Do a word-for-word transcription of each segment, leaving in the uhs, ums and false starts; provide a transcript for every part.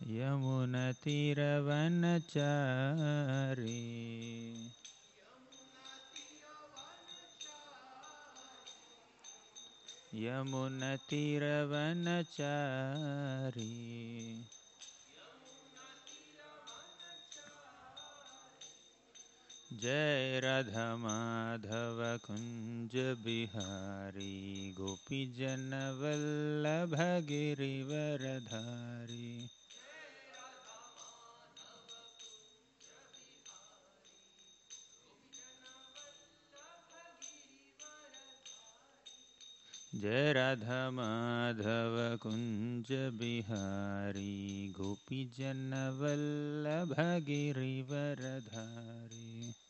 यमुनतीरवनचारी यमुनतीरवनचारी जय राधा माधव कुंज बिहारी गोपीजन वल्लभ गिरिवरधारी। जय राधा माधव कुंज बिहारी गोपीजन वल्लभ गिरिवरधारी।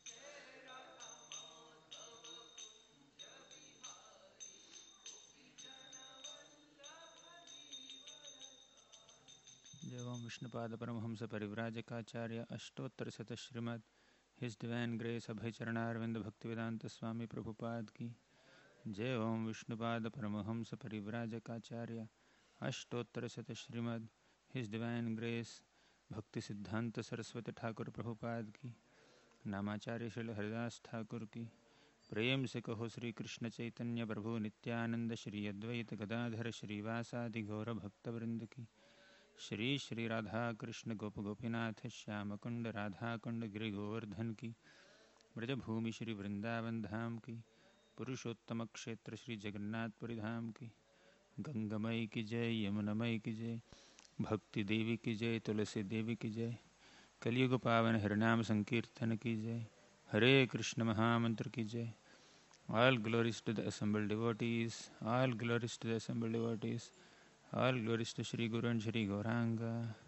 जय ओम विष्णुपाद परमहंस परिव्राजकाचार्य अष्टोत्तर शत श्रीमद् His Divine Grace Abhay Charanaravinda Bhaktivedanta Swami Prabhupada की जय। ओम विष्णुपाद परमहंस परिव्राजकाचार्य अष्टोत्तर शत श्रीमद् हिज डिवाइन ग्रेस भक्ति सिद्धांत सरस्वती ठाकुर प्रभुपाद की नामाचार्य श्री हरिदास ठाकुर की प्रेम से कहो श्री कृष्ण चैतन्य प्रभु नित्यानंद श्री अद्वैत गदाधर श्रीवासादि गौर भक्तवृंद की श्री श्री राधा कृष्ण गोप गोपीनाथ श्याम कुंड राधा कुंड गिरि गोवर्धन की ब्रजभूमि श्री वृंदावन धाम की पुरुषोत्तम क्षेत्र श्री जगन्नाथपुरी धाम की गंगामयी की जय यमुनामयी की जय भक्ति देवी की जय तुलसी देवी की जय कलियुग पावन हरिनाम संकीर्तन की जय हरे कृष्ण महामंत्र की जय। All glories to the assembled devotees, all glories to the assembled devotees, all glories to Shri Guru and Shri Gauranga.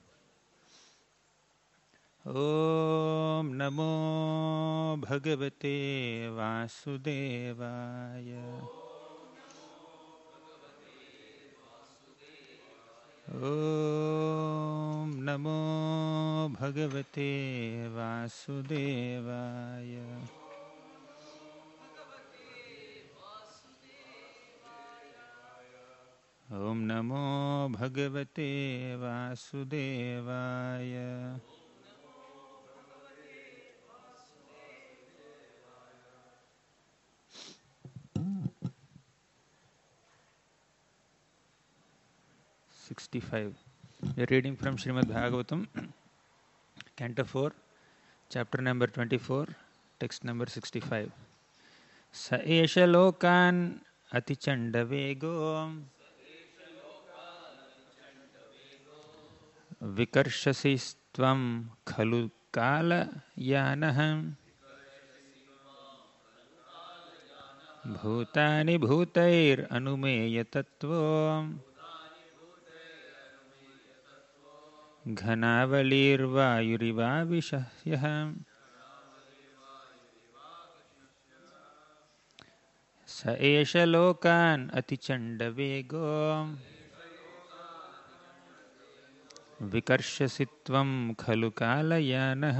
Om Namo Bhagavate Vasudevaya. Om Namo Bhagavate Vasudevaya. Om Namo Bhagavate Vasudevaya. sixty-five. We are reading from Srimad Bhagavatam, Canto four, Chapter number twenty-four, Text number sixty-five. Sa esha lokan atichandavego vikarshasistvam khalu kala yanaham bhutani bhutair anumeya tattvam घनावलीर्वायुरिवा विषह्यः स एष लोकान् अतिचण्डवेगो विकर्षसित्वं खलु कालयानः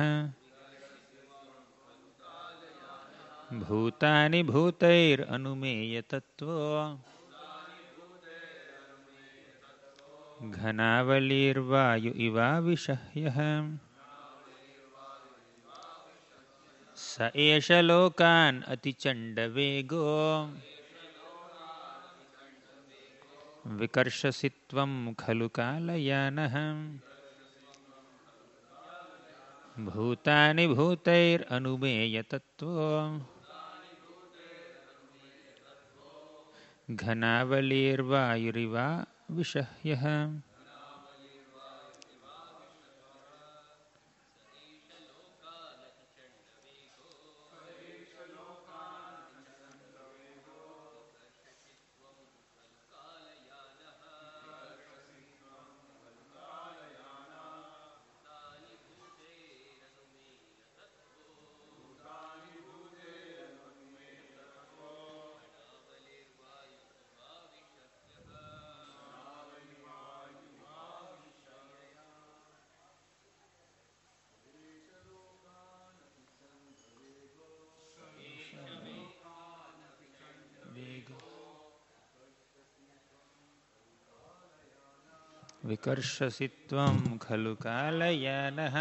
भूतानि भूतैरनुमेयतत्त्वो घनावलीर्वायु इवा विषह्यः स एष लोकान् अतिचण्डवेगो विकर्षसित्वं खलु कालयानः भूतानि भूतैरनुमेयतत्त्वो घनावलीर्वायुरिवा विषह्यः विकर्षसि त्वं खलु कालयानः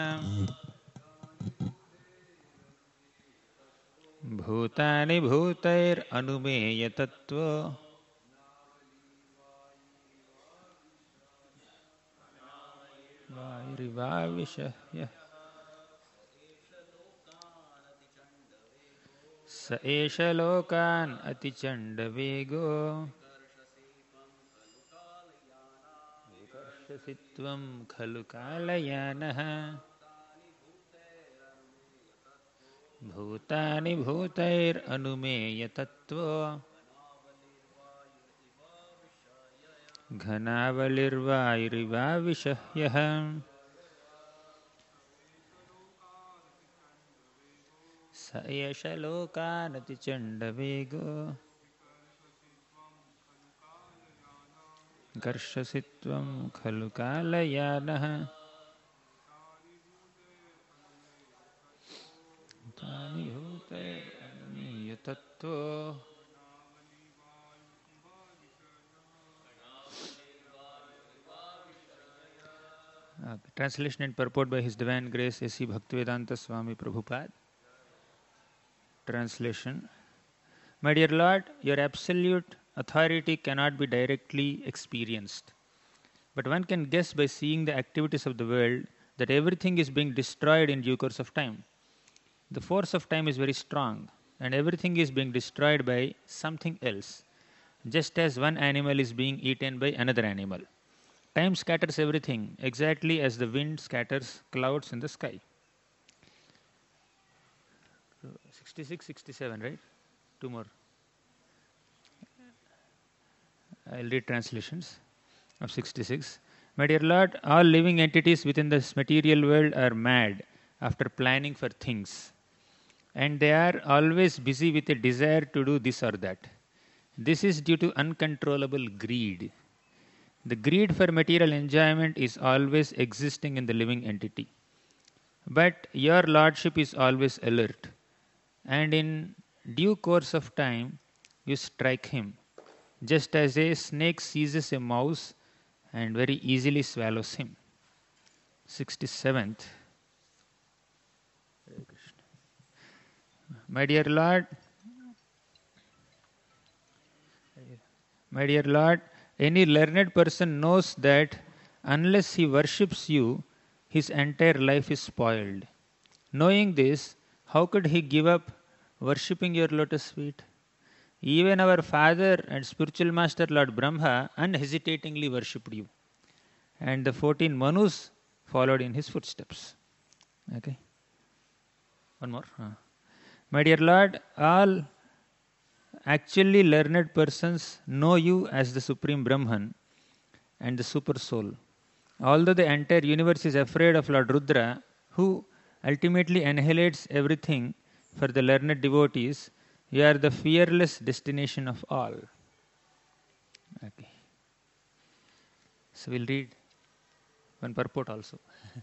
भूतानि भूतैरनुमेयतत्त्वो वायुरिवाविशः यः स एष लोकान् अतिचण्डवेगो विकर्षसि त्वं खलु कालयानः भूतानि भूतैरनुमेयतत्त्वो घनावलिर्वायुरिवाविशः यः स एष लोकानतिचण्डवेगो कर्षसि त्वं खलु कालयानः तानि भूतैरनुमेयतत्त्वो Uh, translation and purport by His Divine Grace A C Bhaktivedanta Swami Prabhupada. Translation. My dear Lord, your absolute authority cannot be directly experienced. But one can guess by seeing the activities of the world that everything is being destroyed in due course of time. The force of time is very strong, and everything is being destroyed by something else, just as one animal is being eaten by another animal. Time scatters everything, exactly as the wind scatters clouds in the sky. sixty-six, sixty-seven, right? Two more. I'll read translations of sixty-six. My dear Lord, all living entities within this material world are mad after planning for things. And they are always busy with a desire to do this or that. This is due to uncontrollable greed. The greed for material enjoyment is always existing in the living entity. But your Lordship is always alert, and in due course of time, you strike him, just as a snake seizes a mouse and very easily swallows him. sixty-seventh. My dear Lord, my dear Lord, any learned person knows that unless he worships you, his entire life is spoiled. Knowing this, how could he give up worshipping your lotus feet? Even our father and spiritual master Lord Brahma unhesitatingly worshipped you. And the fourteen Manus followed in his footsteps. Okay. One more. Huh. My dear Lord, all actually learned persons know you as the Supreme Brahman and the Super Soul. Although the entire universe is afraid of Lord Rudra, who ultimately annihilates everything for the learned devotees, you are the fearless destination of all. Okay. So we'll read one purport also.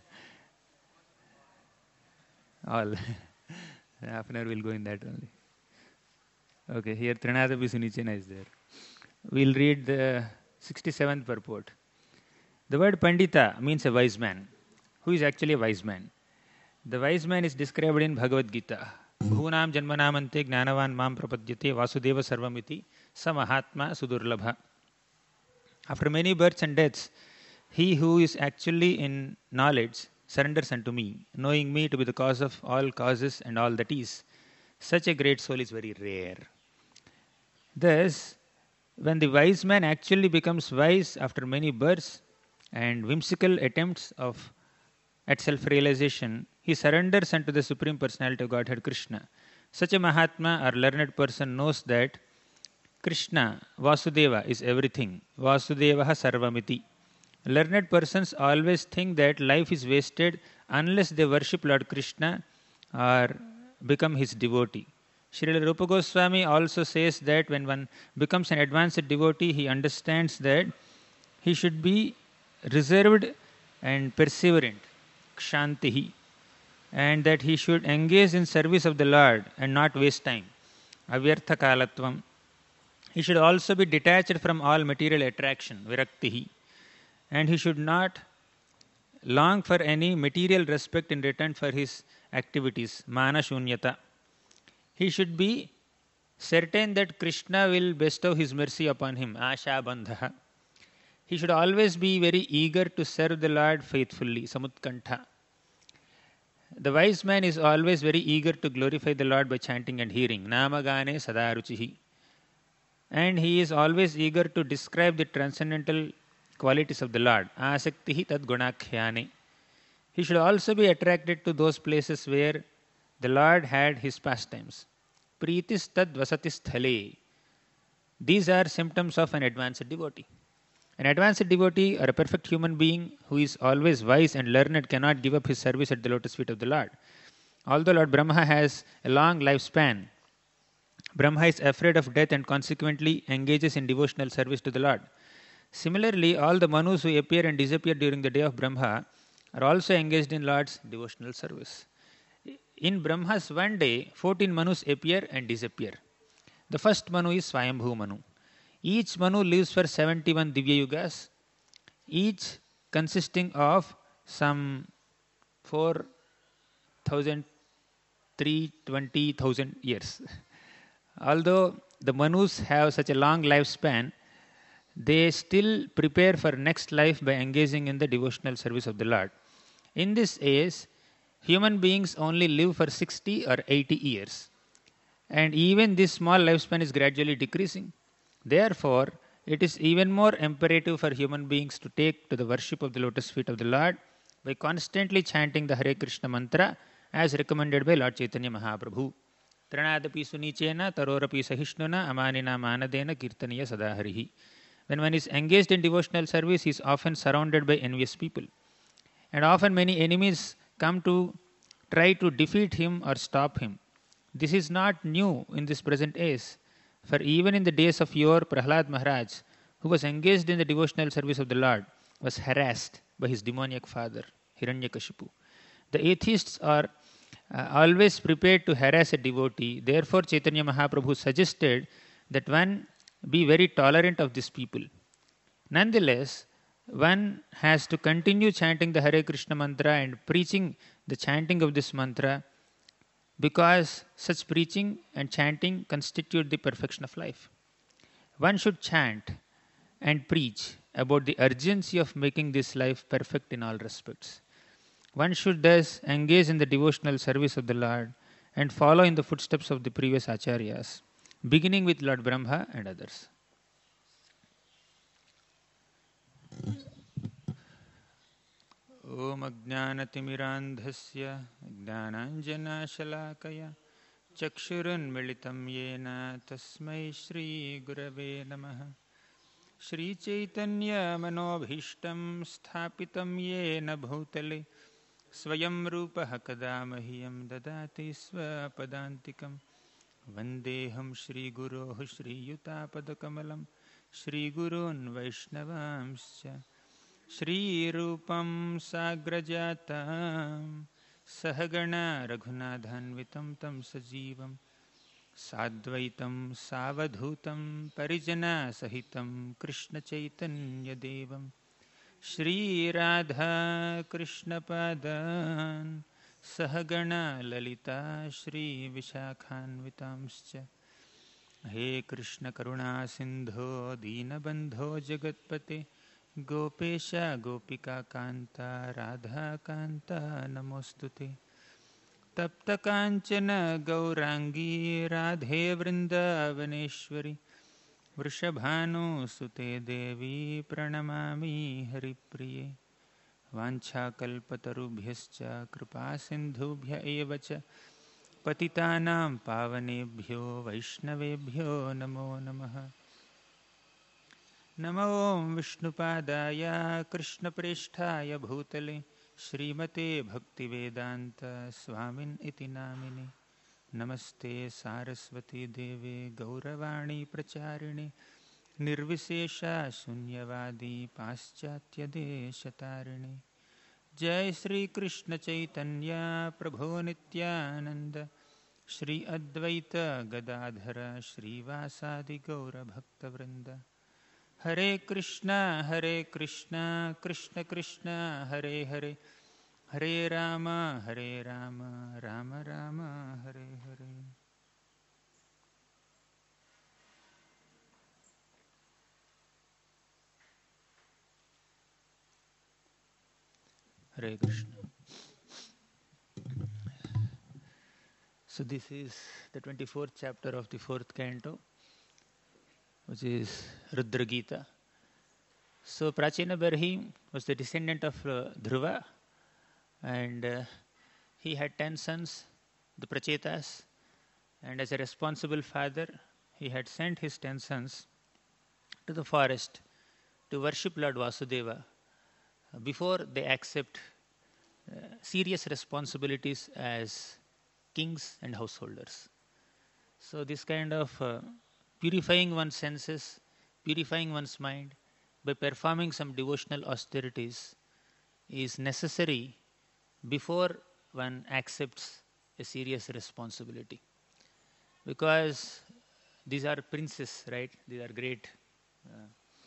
all. Half an hour we'll go in that only. Okay, here Trinadapi Sunichena is there. We'll read the sixty-seventh purport. The word Pandita means a wise man. Who is actually a wise man? The wise man is described in Bhagavad Gita. Bhunam janmanamante gnanavan mam prapadyate vasudeva sarvamiti sa mahatma sudurlabha. After many births and deaths, he who is actually in knowledge surrenders unto me, knowing me to be the cause of all causes and all that is. Such a great soul is very rare. Thus, when the wise man actually becomes wise after many births and whimsical attempts of at self-realization, he surrenders unto the Supreme Personality of Godhead Krishna. Such a Mahatma or learned person knows that Krishna, Vasudeva, is everything. Vasudevaha sarvamiti. Learned persons always think that life is wasted unless they worship Lord Krishna or become his devotee. Srila Rupa Goswami also says that when one becomes an advanced devotee, he understands that he should be reserved and perseverant, kshantihi, and that he should engage in service of the Lord and not waste time, avyartha kalatvam. He should also be detached from all material attraction, viraktihi, and he should not long for any material respect in return for his activities, mana shunyata. He should be certain that Krishna will bestow his mercy upon him, asha bandha. He should always be very eager to serve the Lord faithfully, samutkantha. The wise man is always very eager to glorify the Lord by chanting and hearing, namagane sadaruchihi. And he is always eager to describe the transcendental qualities of the Lord, asaktihi tad gunakhyane. He should also be attracted to those places where the Lord had his pastimes. Pritis tad vasati sthale. These are symptoms of an advanced devotee. An advanced devotee or a perfect human being who is always wise and learned cannot give up his service at the lotus feet of the Lord. Although Lord Brahma has a long lifespan, Brahma is afraid of death and consequently engages in devotional service to the Lord. Similarly, all the Manus who appear and disappear during the day of Brahma are also engaged in Lord's devotional service. In Brahma's one day, fourteen Manus appear and disappear. The first Manu is Swayambhu Manu. Each Manu lives for seventy-one Divya Yugas, each consisting of some four thousand three hundred twenty thousand years. Although the Manus have such a long lifespan, they still prepare for next life by engaging in the devotional service of the Lord. In this age, human beings only live for sixty or eighty years. And even this small lifespan is gradually decreasing. Therefore, it is even more imperative for human beings to take to the worship of the lotus feet of the Lord by constantly chanting the Hare Krishna mantra as recommended by Lord Chaitanya Mahaprabhu. Tranadapi sunichena tarorapi sahishnuna amanina manadena kirtaniya sadaharihi. When one is engaged in devotional service, he is often surrounded by envious people. And often many enemies come to try to defeat him or stop him. This is not new in this present age. For even in the days of yore, Prahlad Maharaj, who was engaged in the devotional service of the Lord, was harassed by his demoniac father, Hiranyakashipu. The atheists are uh, always prepared to harass a devotee. Therefore, Chaitanya Mahaprabhu suggested that one be very tolerant of these people. Nonetheless, one has to continue chanting the Hare Krishna mantra and preaching the chanting of this mantra, because such preaching and chanting constitute the perfection of life. One should chant and preach about the urgency of making this life perfect in all respects. One should thus engage in the devotional service of the Lord and follow in the footsteps of the previous acharyas, beginning with Lord Brahma and others. Om Ajnanatimirandhasya Jnananjanashalakaya Chakshurunmilitam Yena Tasmai Shri Gurave Namaha. Shri Chaitanya Manobhishtam Sthapitam Yena Bhutale Swayam Rupaha Kadamahyam Dadati Swapadantikam Vandeham Shri Guroh Shri Yutapadakamalam Shri Gurun Vaishnavamscha Shri Rupam Sagrajatam Sahagana Raghunadhanvitam Tam Sajivam Sadvaitam Savadhutam Parijana Sahitam Krishna Chaitanya Devam Shri Radha Krishna Padan Sahagana Lalita Shri Vishakhanvitamscha He Krishna Karuna Sindho Dinabandho Jagatpate Gopesha Gopika Kanta Radha Kanta Namostute Tapta Kanchana Gaurangi Radhe Vrindavaneshwari Vrishabhanu Sute Devi Pranamami Haripriye Vancha Kalpatarubhyascha Kripa Sindhubhya Evacha Patitanam Pavanebhyo Vaishnavebhyo Namo Namaha. Namo Vishnupadaya Krishna Presthaya Bhutale Srimate Bhaktivedanta Swamin iti namine. Namaste Saraswati Deve Gauravani Pracharine Nirvisesha Sunyavadi Paschatya Deshatarine. Jai Sri Krishna Chaitanya Prabhu Nityananda Shri Advaita Gadadhara Shri Vasadi Gaura Bhakta Vrinda. Hare Krishna, Hare Krishna, Krishna Krishna, Hare Hare, Hare Rama, Hare Rama, Rama Rama, Hare Hare. Hare Krishna. So this is the twenty-fourth chapter of the fourth canto, which is Rudra Gita. So Prachina Barhi was the descendant of uh, Dhruva, and uh, he had ten sons, the Prachetas, and as a responsible father, he had sent his ten sons to the forest to worship Lord Vasudeva uh, before they accept uh, serious responsibilities as kings and householders. So this kind of uh, purifying one's senses, purifying one's mind by performing some devotional austerities is necessary before one accepts a serious responsibility. Because these are princes, right? These are great uh,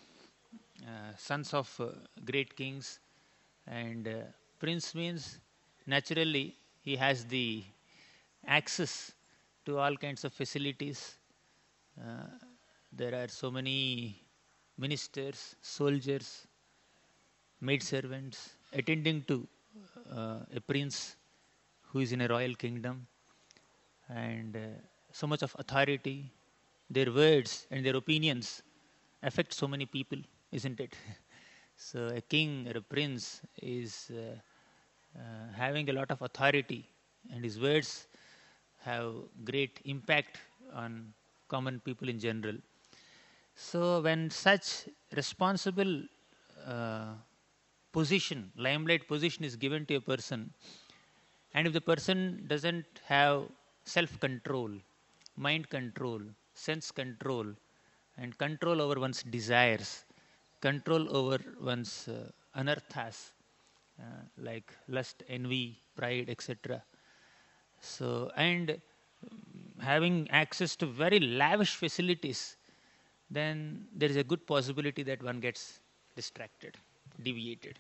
uh, sons of uh, great kings, and uh, prince means naturally he has the access to all kinds of facilities. Uh, there are so many ministers, soldiers, maidservants attending to uh, a prince who is in a royal kingdom, and uh, so much of authority. Their words and their opinions affect so many people, isn't it? So a king or a prince is uh, uh, having a lot of authority, and his words have great impact on common people in general. So when such responsible uh, position, limelight position is given to a person, and if the person doesn't have self-control, mind control, sense control, and control over one's desires, control over one's uh, anarthas, uh, like lust, envy, pride, et cetera. So, and um, having access to very lavish facilities, then there is a good possibility that one gets distracted, deviated.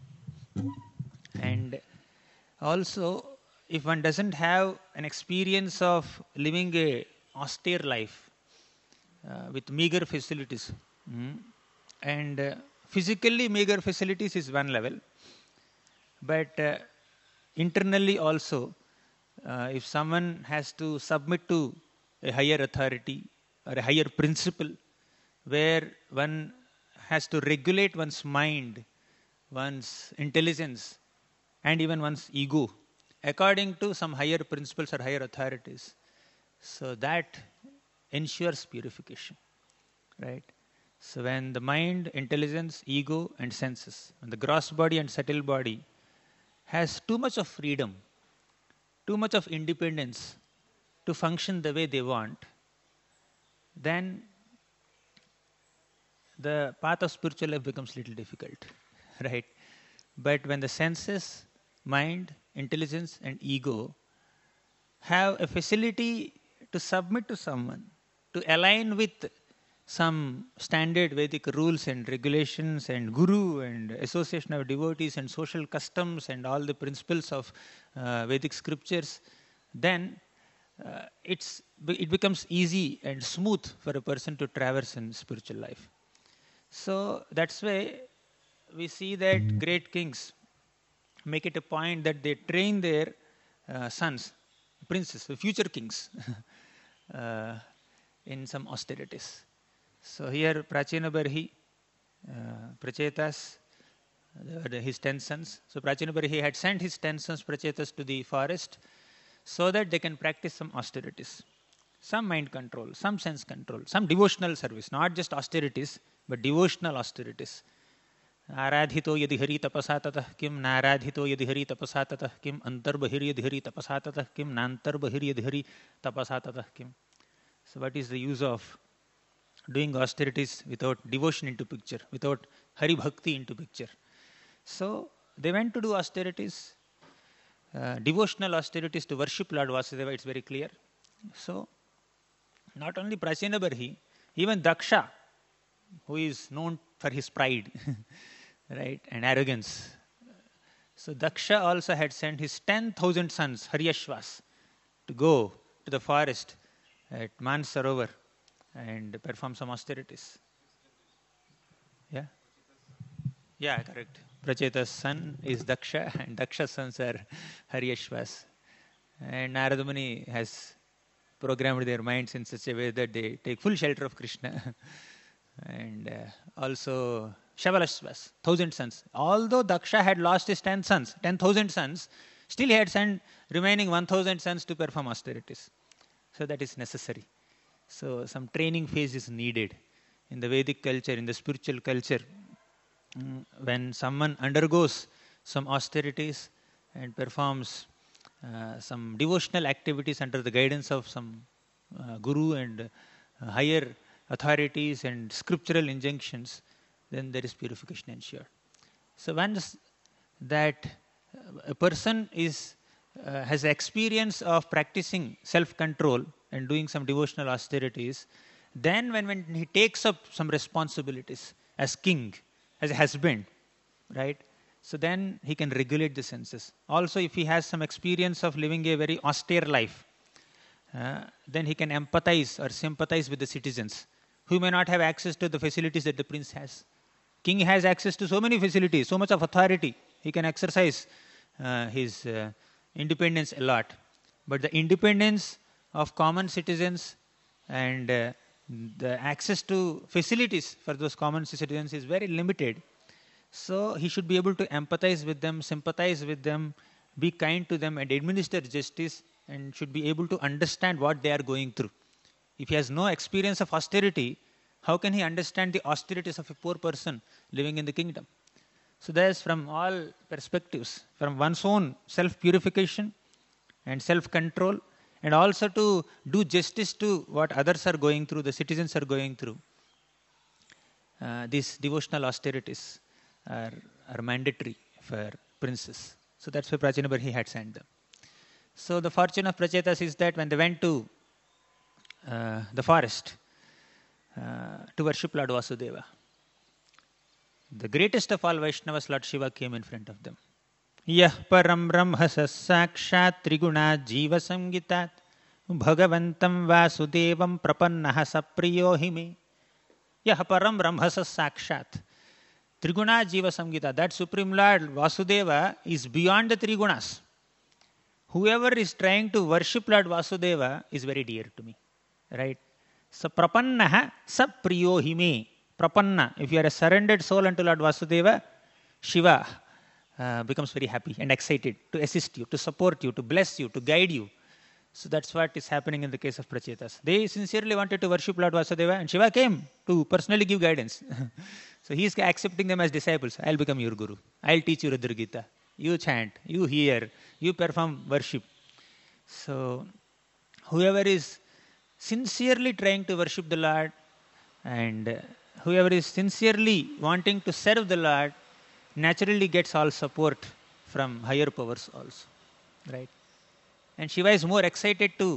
And also, if one doesn't have an experience of living a austere life uh, with meager facilities, mm, and uh, physically meager facilities is one level, but uh, internally also, uh, if someone has to submit to a higher authority or a higher principle, where one has to regulate one's mind, one's intelligence, and even one's ego according to some higher principles or higher authorities. So that ensures purification, right? So when the mind, intelligence, ego, and senses, when the gross body and subtle body has too much of freedom, too much of independence to function the way they want, then the path of spiritual life becomes little difficult, right? But when the senses, mind, intelligence, and ego have a facility to submit to someone, to align with some standard Vedic rules and regulations and guru and association of devotees and social customs and all the principles of uh, Vedic scriptures, then uh, it's, it becomes easy and smooth for a person to traverse in spiritual life. So that's why we see that great kings make it a point that they train their uh, sons, princes, future kings, uh, in some austerities. So here Prachina Barhi, uh, Prachetas, uh, the, his ten sons. So Prachina Barhi had sent his ten sons, Prachetas, to the forest so that they can practice some austerities, some mind control, some sense control, some devotional service, not just austerities, but devotional austerities. आराधितो यदि हरि तपसा ततः किम नाराधितो यदि हरि तपसा ततः किम अंतर्बहिर् यदि हरि तपसा ततः किम नान्तर्बहिर् यदि हरि तपसा ततः किम. So what is the use of doing austerities without devotion into picture, without Hari Bhakti into picture? So they went to do austerities, uh, devotional austerities to worship Lord Vasudeva, it's very clear. So not only Prachina Barhi, even Daksha, who is known for his pride, right, and arrogance. So Daksha also had sent his ten thousand sons, Haryashvas, to go to the forest at Mansarovar and perform some austerities. Yeah? Yeah, correct. Pracheta's son is Daksha, and Daksha's sons are Haryashvas. And Narada Muni has programmed their minds in such a way that they take full shelter of Krishna. And uh, also Shavalashvas, thousand sons. Although Daksha had lost his ten sons, ten thousand sons, still he had sent remaining one thousand sons to perform austerities. So that is necessary. So some training phase is needed in the Vedic culture, in the spiritual culture. Mm, when someone undergoes some austerities and performs uh, some devotional activities under the guidance of some uh, guru and uh, higher authorities and scriptural injunctions, then there is purification ensured. So once that a person is uh, has experience of practicing self-control and doing some devotional austerities, then when, when he takes up some responsibilities as king, as a husband, right? So then he can regulate the senses. Also, if he has some experience of living a very austere life, uh, then he can empathize or sympathize with the citizens who may not have access to the facilities that the prince has. King has access to so many facilities, so much of authority. He can exercise uh, his uh, independence a lot. But the independence of common citizens and uh, the access to facilities for those common citizens is very limited. So he should be able to empathize with them, sympathize with them, be kind to them and administer justice, and should be able to understand what they are going through. If he has no experience of austerity, how can he understand the austerities of a poor person living in the kingdom? So there's from all perspectives, from one's own self-purification and self-control, and also to do justice to what others are going through, the citizens are going through. Uh, these devotional austerities are, are mandatory for princes. So that's why Prachinabhar he had sent them. So the fortune of Prachetas is that when they went to uh, the forest uh, to worship Lord Vasudeva, the greatest of all Vaishnavas, Lord Shiva, came in front of them. Yah param brahmasa sakshat triguna jiva samgitat bhagavantam vasudevam prapannaha sapriyo hime. Yah param brahmasa sakshat triguna jiva samgita. That Supreme Lord Vasudeva is beyond the three gunas. Whoever is trying to worship Lord Vasudeva is very dear to me. Right? So prapannaha sapriyo hime. Prapanna, if you are a surrendered soul unto Lord Vasudeva, Shiva uh, becomes very happy and excited to assist you, to support you, to bless you, to guide you. So that's what is happening in the case of Prachetas. They sincerely wanted to worship Lord Vasudeva, and Shiva came to personally give guidance. So he is accepting them as disciples. I'll become your guru. I'll teach you Rudra Gita. You chant, you hear, you perform worship. So whoever is sincerely trying to worship the Lord, and uh, whoever is sincerely wanting to serve the Lord, naturally gets all support from higher powers also, right? And Shiva is more excited to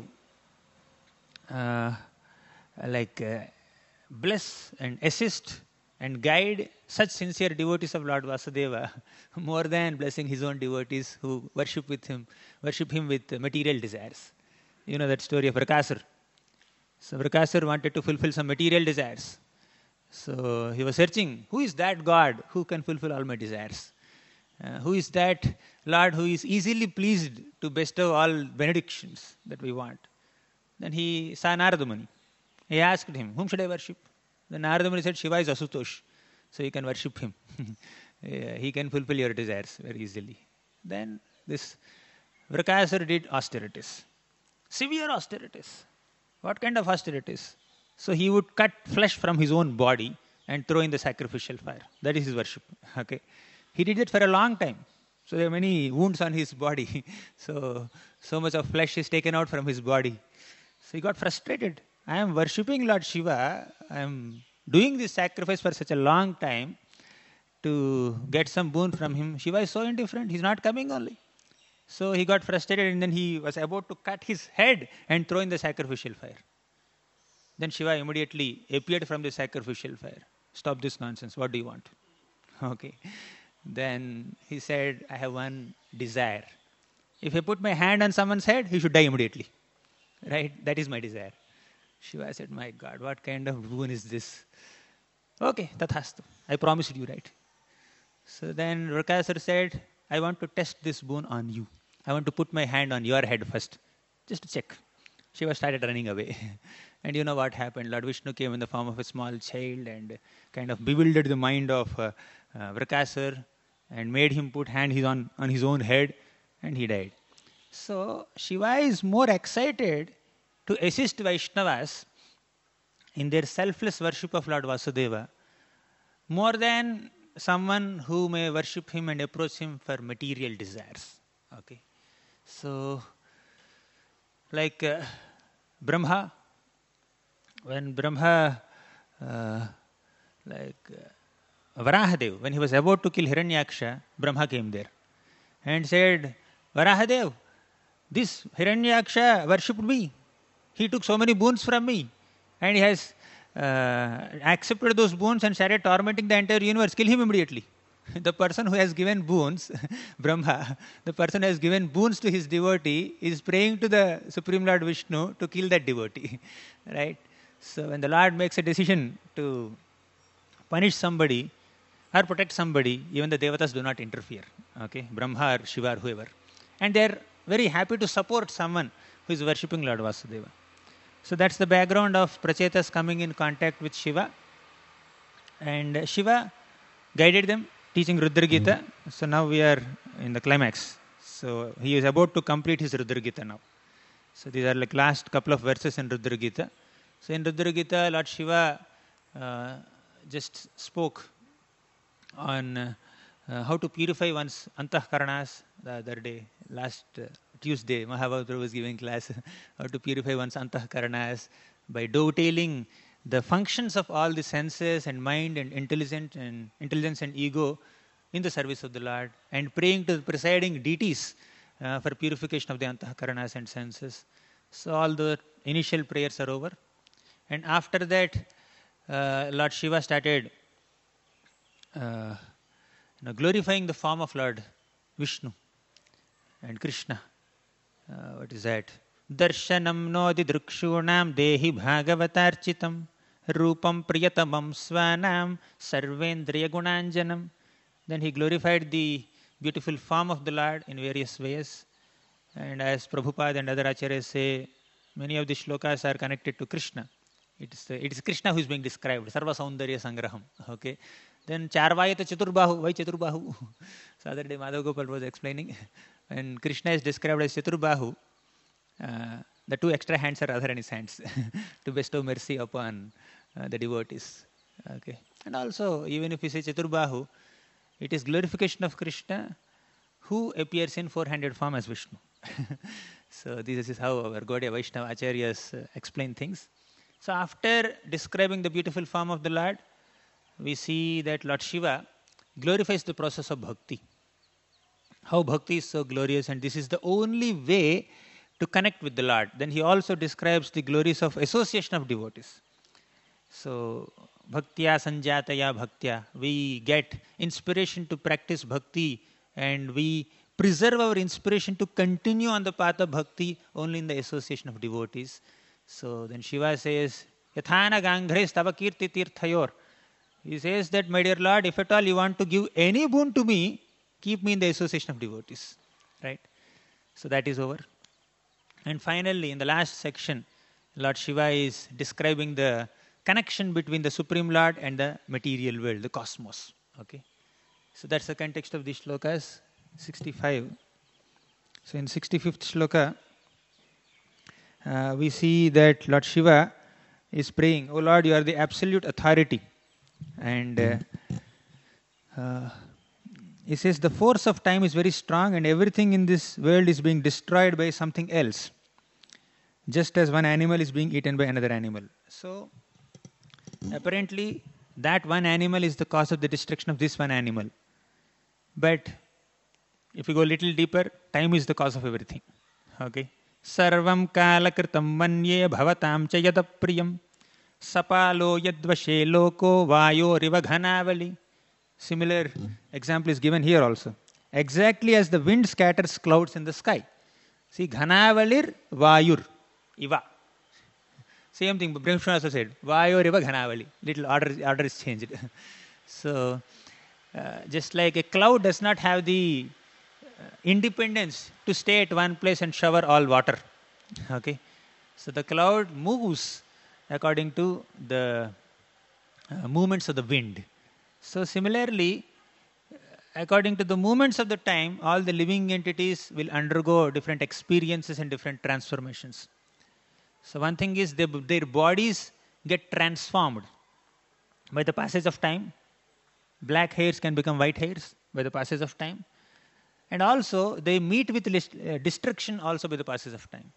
uh, like uh, bless and assist and guide such sincere devotees of Lord Vasudeva more than blessing his own devotees who worship with him, worship him with material desires. You know that story of Vrakasur. So Vrakasur wanted to fulfill some material desires. So he was searching, who is that God who can fulfill all my desires? Uh, who is that Lord who is easily pleased to bestow all benedictions that we want? Then he saw Narada Muni. He asked him, whom should I worship? Then Narada Muni said, Shiva is Asutosh, so you can worship him. Yeah, he can fulfill your desires very easily. Then this Vrakasur did austerities, severe austerities. What kind of austerities? So he would cut flesh from his own body and throw in the sacrificial fire. That is his worship. Okay, he did it for a long time. So there are many wounds on his body. so so much of flesh is taken out from his body. So he got frustrated. I am worshipping Lord Shiva. I am doing this sacrifice for such a long time to get some boon from him. Shiva is so indifferent. He's not coming only. So he got frustrated, and then he was about to cut his head and throw in the sacrificial fire. Then Shiva immediately appeared from the sacrificial fire. stop this nonsense. What do you want? Okay. Then he said, I have one desire. If I put my hand on someone's head, he should die immediately. Right? That is my desire. Shiva said, my God, what kind of boon is this? Okay, tathastu. I promised you, right? So then Vrakasura said, I want to test this boon on you. I want to put my hand on your head first, just to check. Shiva started running away. And you know what happened? Lord Vishnu came in the form of a small child and kind of bewildered the mind of uh, uh, Vrakasura and made him put hand his on, on his own head, and he died. So Shiva is more excited to assist Vaishnavas in their selfless worship of Lord Vasudeva more than someone who may worship him and approach him for material desires. Okay, so like uh, Brahma, when Brahma, uh, like uh, Varahadev, when he was about to kill Hiranyaksha, Brahma came there and said, Varahadev, this Hiranyaksha worshipped me. He took so many boons from me, and he has uh, accepted those boons and started tormenting the entire universe. Kill him immediately. The person who has given boons, Brahma, the person who has given boons to his devotee is praying to the Supreme Lord Vishnu to kill that devotee. Right? So when the Lord makes a decision to punish somebody or protect somebody, even the Devatas do not interfere. Okay? Brahma or Shiva or whoever. And they are very happy to support someone who is worshipping Lord Vasudeva. So that's the background of Prachetas coming in contact with Shiva. And Shiva guided them, teaching Rudra Gita. So now we are in the climax. So he is about to complete his Rudra Gita now. So these are like last couple of verses in Rudra Gita. So in Rudra Gita, Lord Shiva uh, just spoke on uh, uh, how to purify one's antahkaranas the other day, last uh, Tuesday, Mahabharata was giving class how to purify one's antahkaranas by dovetailing the functions of all the senses and mind and intelligence and intelligence and ego in the service of the Lord, and praying to the presiding deities uh, for purification of the antahkaranas and senses. So all the initial prayers are over, and after that, uh, Lord Shiva started uh, you know, glorifying the form of Lord Vishnu and Krishna. Uh, what is that? Darshanam nodi drukshunam dehi bhagavatarchitam rupam priyatamam svanam sarvendriya gunanjanam. Then he glorified the beautiful form of the Lord in various ways. And as Prabhupada and other acharyas say, many of the shlokas are connected to Krishna. It is, the, it is Krishna who is being described. Sarva Saundarya Sangraham. Okay. Then Charvayata Chaturbahu. Why Chaturbahu? So other day Madhav Gopal was explaining. When Krishna is described as Chaturbahu, uh, the two extra hands are other than his hands to bestow mercy upon uh, the devotees. Okay. And also, even if we say Chaturbahu, it is glorification of Krishna who appears in four-handed form as Vishnu. So this is how our Gaudiya Vaishnava Acharyas uh, explain things. So after describing the beautiful form of the Lord, we see that Lord Shiva glorifies the process of bhakti. How bhakti is so glorious, and this is the only way to connect with the Lord. Then he also describes the glories of association of devotees. So, bhaktya sanjataya bhaktya, we get inspiration to practice bhakti, and we preserve our inspiration to continue on the path of bhakti only in the association of devotees. So then Shiva says, Yathana gangres tava kirti tirthayor. He says that, my dear Lord, if at all you want to give any boon to me, keep me in the association of devotees. Right? So that is over. And finally, in the last section, Lord Shiva is describing the connection between the Supreme Lord and the material world, the cosmos. Okay. So that's the context of these shlokas, sixty-five. So in sixty-fifth shloka, uh, we see that Lord Shiva is praying, O Lord, you are the absolute authority. And uh, uh, he says the force of time is very strong and everything in this world is being destroyed by something else. Just as one animal is being eaten by another animal. So, apparently, that one animal is the cause of the destruction of this one animal. But, if you go a little deeper, time is the cause of everything. Okay? Sarvam kala kritam manye bhavatam cha yada priyam sapalo yadvashe loko vayo riva ghanavali. Similar example is given here also. Exactly as the wind scatters clouds in the sky. See, ghanavalir vayur iva. Same thing, Brahma also said, vayur iva ghanavali. Little order, order is changed. So, uh, just like a cloud does not have the uh, independence to stay at one place and shower all water. Okay. So, the cloud moves according to the uh, movements of the wind. So, similarly, according to the movements of the time, all the living entities will undergo different experiences and different transformations. So, one thing is they, their bodies get transformed by the passage of time. Black hairs can become white hairs by the passage of time. And also, they meet with uh, destruction also by the passage of time.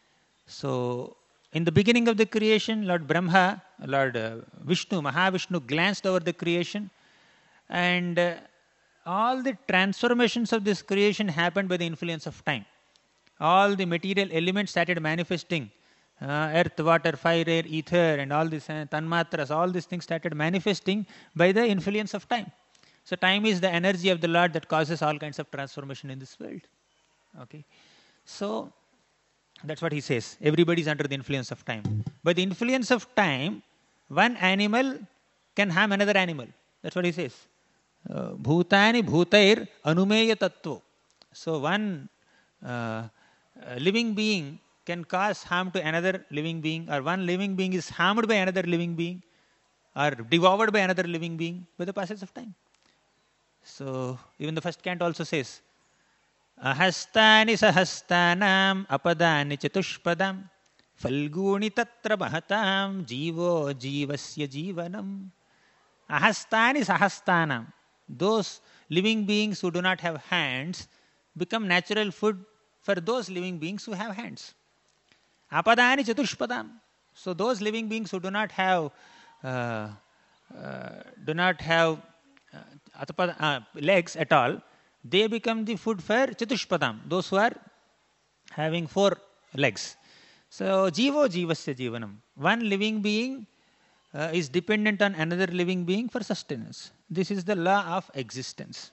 So, in the beginning of the creation, Lord Brahma, Lord uh, Vishnu, Mahavishnu glanced over the creation, and uh, all the transformations of this creation happened by the influence of time. All the material elements started manifesting. Uh, earth, water, fire, air, ether, and all these uh, tanmatras, all these things started manifesting by the influence of time. So, time is the energy of the Lord that causes all kinds of transformation in this world. Okay. So, that's what he says. Everybody is under the influence of time. By the influence of time, one animal can harm another animal. That's what he says. Bhutani bhutair anumeya tattva. So, one uh, living being can cause harm to another living being, or one living being is harmed by another living being, or devoured by another living being by the passage of time. So, even the first canto also says, ahastani sahastanam apadani chatushpadam falguni tatra bhatam jivo jivasya jivanam. Ahastani sahastanam. Those living beings who do not have hands become natural food for those living beings who have hands. Apadani chatushpadam. So those living beings who do not have uh, uh, do not have uh, uh, legs at all, they become the food for chatushpadam, those who are having four legs. So jivo jivasya jivanam. One living being uh, is dependent on another living being for sustenance. This is the law of existence.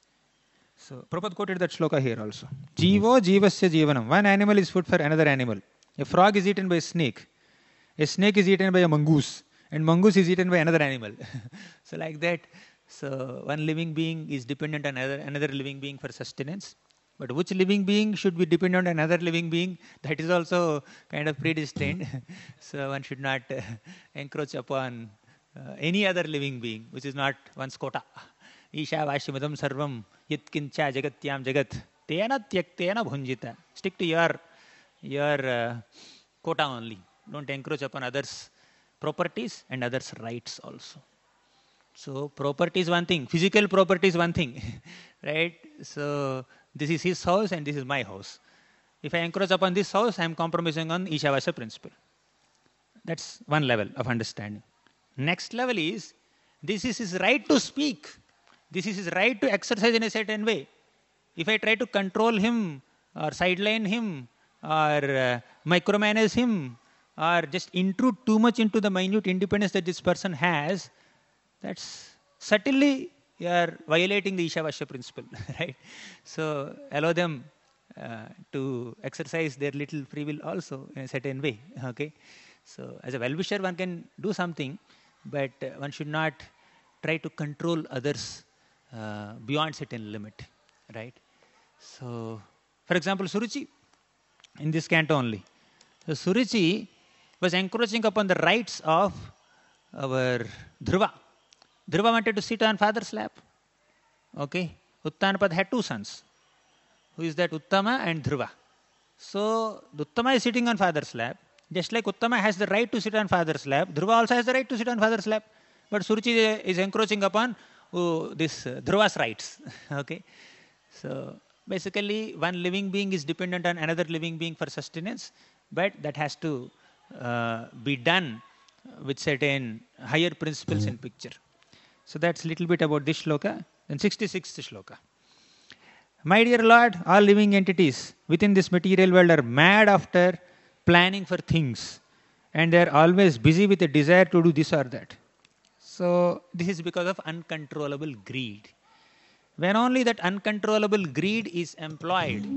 So Prabhupada quoted that shloka here also. Jivo jivasya jivanam. One animal is food for another animal. A frog is eaten by a snake. A snake is eaten by a mongoose. And mongoose is eaten by another animal. So like that, so one living being is dependent on another, another living being for sustenance. But which living being should be dependent on another living being, that is also kind of predestined. So one should not uh, encroach upon uh, any other living being, which is not one's quota. Isha vashimadam sarvam yatkincha jagatyam jagat tena tyaktena bhunjita. Stick to your, your uh, quota only. Don't encroach upon others' properties and others' rights also. So property is one thing, physical property is one thing, right? So this is his house and this is my house. If I encroach upon this house, I am compromising on Ishavasya principle. That's one level of understanding. Next level is, this is his right to speak. This is his right to exercise in a certain way. If I try to control him or sideline him or uh, micromanage him or just intrude too much into the minute independence that this person has, that's subtly you are violating the Ishavasya principle, right? So allow them uh, to exercise their little free will also in a certain way, okay? So as a well-wisher, one can do something, but uh, one should not try to control others uh, beyond certain limit, right? So, for example, Suruchi, in this canto only. So Suruchi was encroaching upon the rights of our Dhruva. Dhruva wanted to sit on father's lap. Okay. Uttanapad had two sons. Who is that? Uttama and Dhruva. So, Uttama is sitting on father's lap. Just like Uttama has the right to sit on father's lap, Dhruva also has the right to sit on father's lap. But Suruchi is encroaching upon uh, this uh, Dhruva's rights. Okay. So, basically, one living being is dependent on another living being for sustenance, but that has to uh, be done with certain higher principles in picture. So that's a little bit about this shloka. Then sixty-sixth shloka. My dear Lord, all living entities within this material world are mad after planning for things and they are always busy with a desire to do this or that. So this is because of uncontrollable greed. When only that uncontrollable greed is employed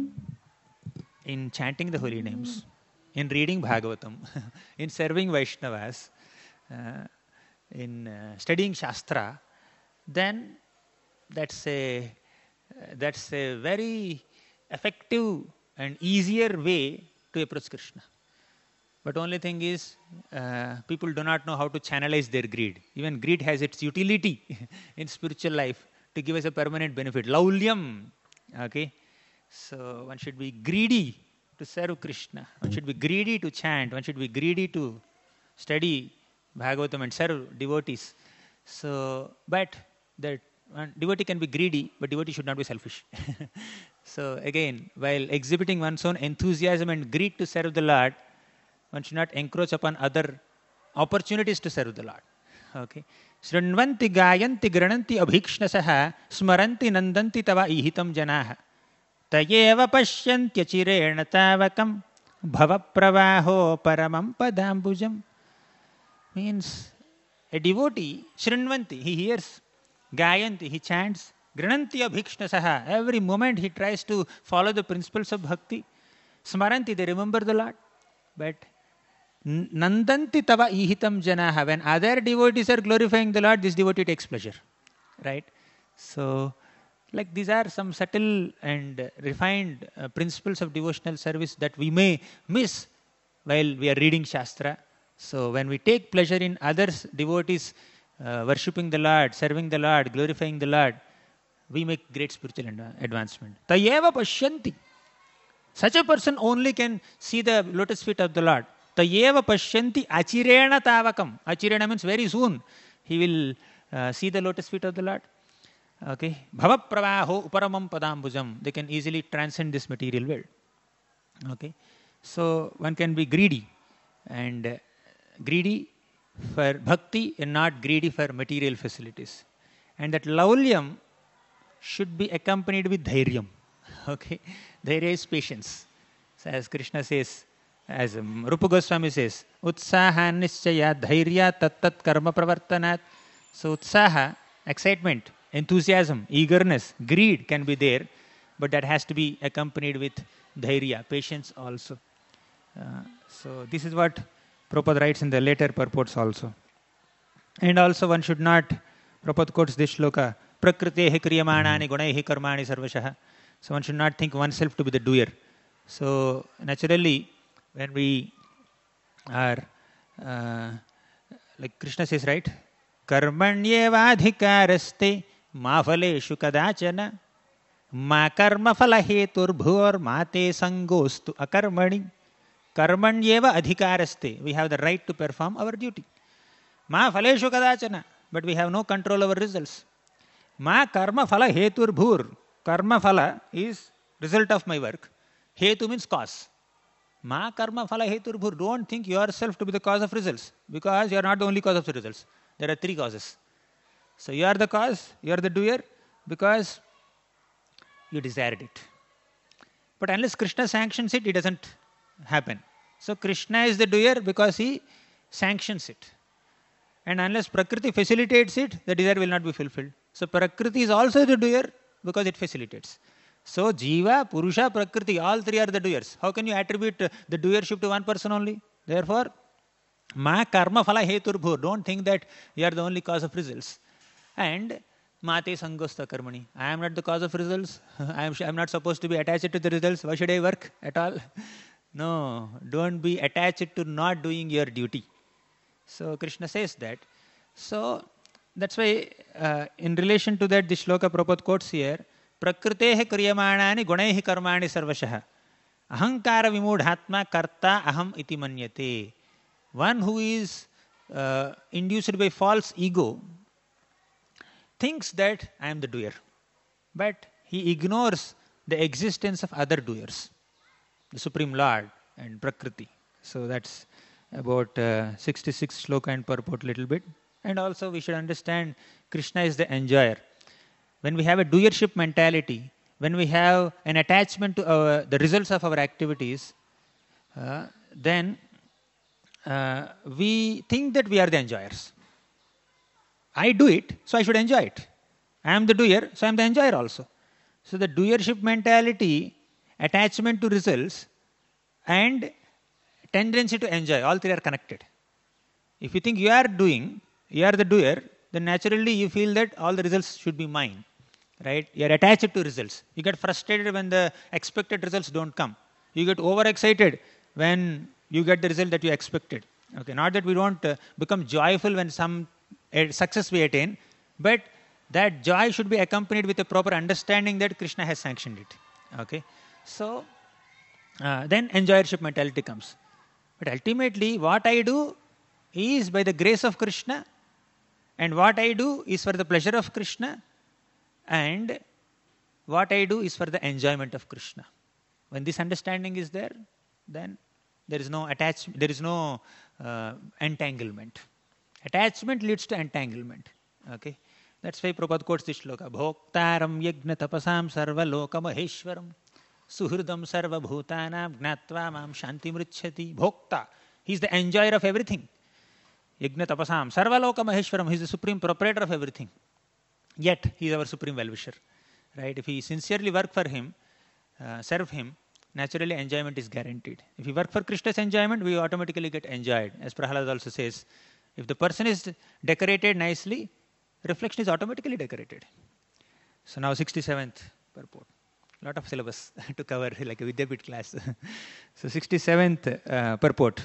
in chanting the holy names, in reading Bhagavatam, in serving Vaishnavas, uh, in uh, studying Shastra, then that's a, uh, that's a very effective and easier way to approach Krishna. But only thing is, uh, people do not know how to channelize their greed. Even greed has its utility in spiritual life to give us a permanent benefit. Laulyam. Okay? So one should be greedy to serve Krishna. One should be greedy to chant. One should be greedy to study Bhagavatam and serve devotees. So, but that one devotee can be greedy, but devotee should not be selfish. So again, while exhibiting one's own enthusiasm and greed to serve the Lord, one should not encroach upon other opportunities to serve the Lord. Okay. Srinvanti gayanti grananti abhikshnasaha smaranti nandanti tava ihitam janaha tayeva pashyantyachirena tavakam bhavapravaho paramam padambujam. Means a devotee, Srinvanti, he hears, Gayanti, he chants, Grananti abhikshnasaha, every moment he tries to follow the principles of bhakti. Smaranti, they remember the Lord. But Nandanti tava ihitam janaha, when other devotees are glorifying the Lord, this devotee takes pleasure. Right? So, like these are some subtle and refined uh, principles of devotional service that we may miss while we are reading Shastra. So, when we take pleasure in others, devotees uh, worshipping the Lord, serving the Lord, glorifying the Lord, we make great spiritual advancement. Tayeva pashyanti. Such a person only can see the lotus feet of the Lord. Tayeva pashyanti achirena tavakam. Achirena means very soon he will uh, see the lotus feet of the Lord. Okay. Bhavapravaho uparamam padambujam. They can easily transcend this material world. Okay. So one can be greedy and uh, greedy for bhakti and not greedy for material facilities. And that laulyam should be accompanied with dhairyam. Okay. Dhairya is patience. So as Krishna says, as um, Rupa Goswami says, Utsaha nischaya dhairya tat tat karma pravartanat. So utsaha, excitement, enthusiasm, eagerness, greed can be there, but that has to be accompanied with dhairya, patience also. Uh, so this is what Prabhupada writes in the later purports also. And also one should not, Prabhupada quotes this shloka, Prakritehi kriyamanani gunaihi karmani sarvashaha. So one should not think oneself to be the doer. So naturally, when we are, uh, like Krishna says, right? Karmanyeva adhikaraste ma phaleshu kadachana ma karma phala hetur bhur mate sangostu akarmani. Karmanyeva adhikaraste. We have the right to perform our duty. Ma phaleshu kadachana. But we have no control over results. Ma karma phala hetur bhur. Karma phala is result of my work. Hetu means cause. Ma karma phala hetur bhur. Don't think yourself to be the cause of results, because you are not the only cause of the results. There are three causes. So you are the cause, you are the doer, because you desired it. But unless Krishna sanctions it, it doesn't happen. So Krishna is the doer because he sanctions it. And unless Prakriti facilitates it, the desire will not be fulfilled. So Prakriti is also the doer because it facilitates. So Jiva, Purusha, Prakriti, all three are the doers. How can you attribute the doership to one person only? Therefore, Ma karma phala hetur bhur. Don't think that you are the only cause of results. And Mate sangosta karmani. I am not the cause of results. I am, I am not supposed to be attached to the results. Why should I work at all? No, don't be attached to not doing your duty. So Krishna says that. So that's why uh, in relation to that, the shloka Prabhupada quotes here, Prakritehe kriyamanani gunaihi karmani sarvashaha. Ahankara vimudhatma karta aham iti manyate. One who is uh, induced by false ego thinks that I am the doer. But he ignores the existence of other doers, the Supreme Lord and Prakriti. So that's about uh, sixty-six shloka and purport little bit. And also we should understand Krishna is the enjoyer. When we have a doership mentality, when we have an attachment to our, the results of our activities, uh, then uh, we think that we are the enjoyers. I do it, so I should enjoy it. I am the doer, so I am the enjoyer also. So the doership mentality, attachment to results, and tendency to enjoy, all three are connected. If you think you are doing, you are the doer, then naturally you feel that all the results should be mine. Right? You are attached to results. You get frustrated when the expected results don't come. You get overexcited when you get the result that you expected. Okay, not that we don't uh, become joyful when some uh, success we attain, but that joy should be accompanied with a proper understanding that Krishna has sanctioned it. Okay, so uh, then enjoyership mentality comes. But ultimately, what I do is by the grace of Krishna, and what I do is for the pleasure of Krishna, and what I do is for the enjoyment of Krishna. When this understanding is there, then there is no attachment, there is no uh, entanglement. Attachment leads to entanglement. Okay, that's why Prabhupada quotes this shloka: Bhoktaram yajna tapasam sarva loka maheshwaram suhridam sarva bhutanam gnatva mam shanti mrichyati. Bhokta, he is the enjoyer of everything. Yajna tapasam sarva loka maheshwaram, he is the supreme proprietor of everything. Yet he is our supreme well-wisher. Right? If we sincerely work for him, uh, serve him, naturally enjoyment is guaranteed. If we work for Krishna's enjoyment, we automatically get enjoyed. As Prahalad also says, if the person is decorated nicely, reflection is automatically decorated. So now sixty-seventh purport. Lot of syllabus to cover, like a Vidyapit class. So sixty-seventh uh, purport.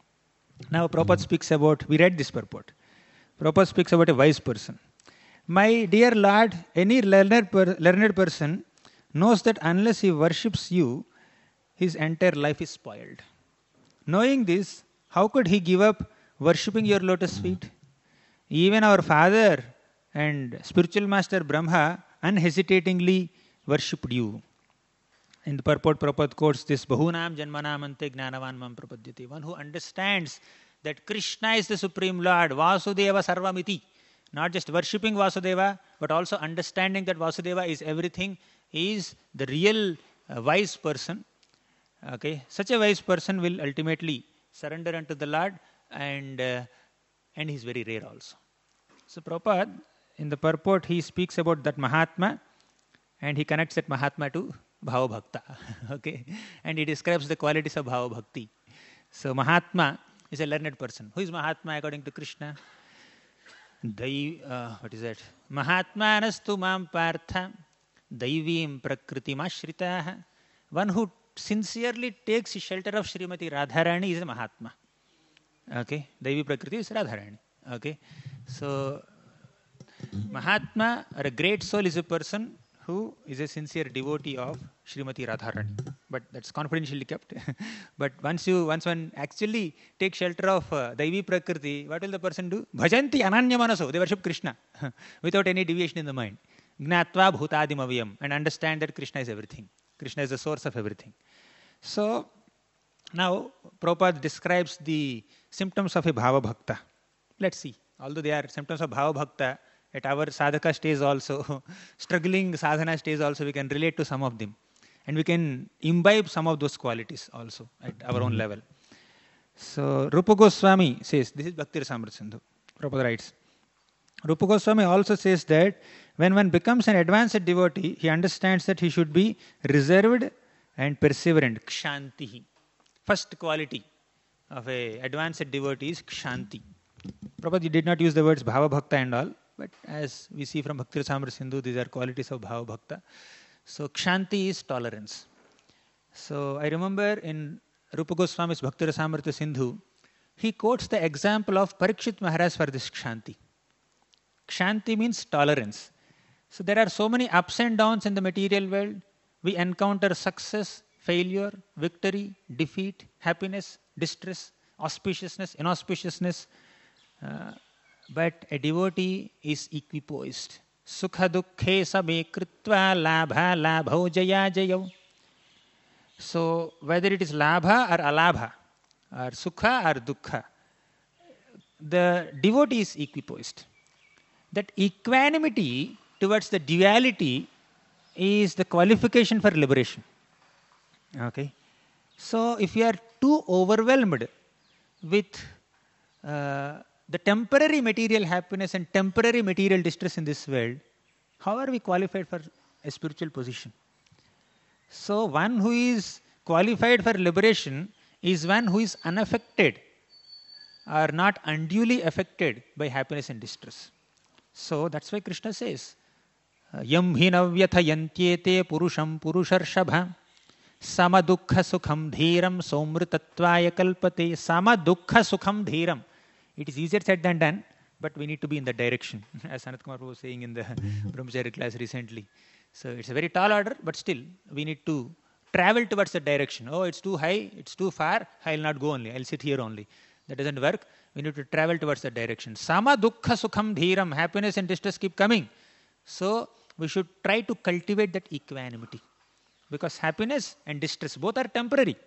Now Prabhupada speaks about, we read this purport. Prabhupada speaks about a wise person. My dear Lord, any learned, per, learned person knows that unless he worships you, his entire life is spoiled. Knowing this, how could he give up worshipping your lotus feet? Even our father and spiritual master Brahma unhesitatingly worshipped you. In the purport, Prabhupada quotes this: Bahunam janmanam ante gnanavan mam prapadyate. One who understands that Krishna is the Supreme Lord, Vasudeva Sarvamiti. Not just worshipping Vasudeva, but also understanding that Vasudeva is everything, is the real uh, wise person. Okay, such a wise person will ultimately surrender unto the Lord, and uh, and he is very rare also. So Prabhupada, in the purport, he speaks about that Mahatma, and he connects that Mahatma to Bhava Bhakta. Okay, and he describes the qualities of Bhava Bhakti. So Mahatma is a learned person. Who is Mahatma according to Krishna? Dai, uh, what is that? Mahatmanastu mam partha daivim prakritim ashritaha. One who sincerely takes shelter of Srimati Radharani is a Mahatma. Okay, Daivi Prakriti is Radharani. Okay, so Mahatma or a great soul is a person who is a sincere devotee of Srimati Radharani. But that's confidentially kept. But once you, once one actually takes shelter of uh, Daivi Prakriti, what will the person do? Bhajanti ananya manaso. They worship Krishna without any deviation in the mind. Gnatva bhutadim aviyam. And understand that Krishna is everything. Krishna is the source of everything. So now Prabhupada describes the symptoms of a Bhava Bhakta. Let's see. Although they are symptoms of Bhava Bhakta, at our sadhaka stage also, struggling sadhana stage also, we can relate to some of them. And we can imbibe some of those qualities also at our own level. So Rupa Goswami says, this is Bhakti Rasamrita Sindhu. Prabhupada writes, Rupa Goswami also says that when one becomes an advanced devotee, he understands that he should be reserved and perseverant. Kshanti. First quality of a advanced devotee is Kshanti. Prabhupada did not use the words Bhava Bhakta and all, but as we see from Bhakti Rasamrita Sindhu, these are qualities of Bhava Bhakta. So Kshanti is tolerance. So I remember in Rupa Goswami's Bhakti Rasamrita Sindhu, he quotes the example of Parikshit Maharaj for this Kshanti. Kshanti means tolerance. So there are so many ups and downs in the material world. We encounter success, failure, victory, defeat, happiness, distress, auspiciousness, inauspiciousness. Uh, but a devotee is equipoised. Sukha dukkhe sabe kritva labha labho jaya jayav. So whether it is labha or alabha, or sukha or dukkha, the devotee is equipoised. That equanimity towards the duality is the qualification for liberation. Okay. So if you are too overwhelmed with uh, the temporary material happiness and temporary material distress in this world, how are we qualified for a spiritual position? So one who is qualified for liberation is one who is unaffected or not unduly affected by happiness and distress. So that's why Krishna says, Yam hinavyathayantyete purusham purusharshabha sama dukkha sukham dhiram somritatvaya kalpate. Sama dukkha sukham dhiram. It is easier said than done, but we need to be in the direction, as Sanat Kumar was saying in the Brahmacharya class recently. So it's a very tall order, but still we need to travel towards the direction. Oh, it's too high, it's too far, I'll not go only, I'll sit here only. That doesn't work. We need to travel towards the direction. Sama dukkha sukham dhiram. Happiness and distress keep coming. So we should try to cultivate that equanimity. Because happiness and distress, both are temporary.